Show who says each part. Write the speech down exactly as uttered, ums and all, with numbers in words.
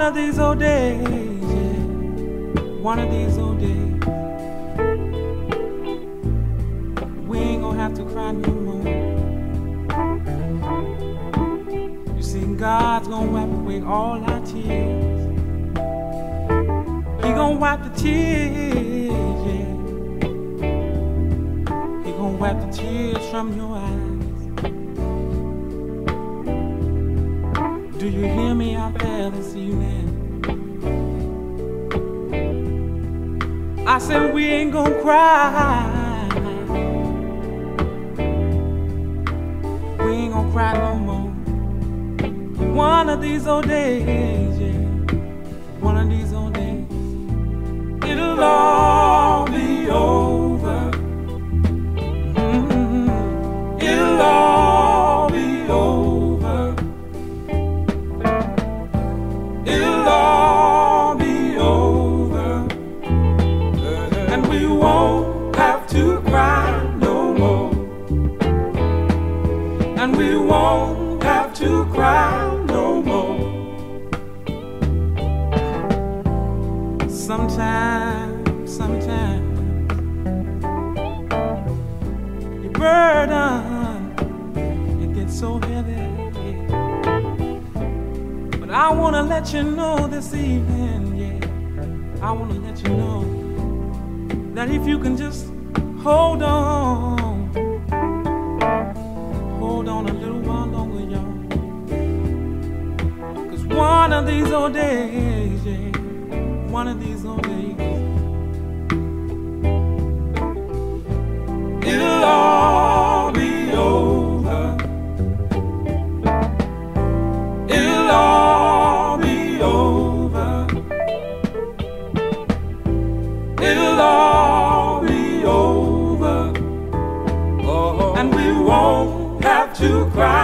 Speaker 1: of these old days, yeah, one of these old days, we ain't gonna have to cry no more. You see, God's gonna wipe away all our tears. He gonna wipe the tears, yeah. He gonna wipe the tears from your eyes. Do you hear me out there this evening? I said we ain't gonna cry. We ain't gonna cry no more. One of these old days, yeah, one of these old days, it'll all be over. Mm-hmm. It'll all be over. It'll all be over, and we won't have to cry no more. And we won't have to cry no more. Sometimes, sometimes your burden, it gets so heavy. But I wanna let you know this evening, yeah, I wanna let you know that if you can just hold on, hold on a little while longer, y'all. Cause one of these old days, yeah, one of these old days, it'll all be over. It'll all be over. It'll all be over. Oh, and we won't have to cry.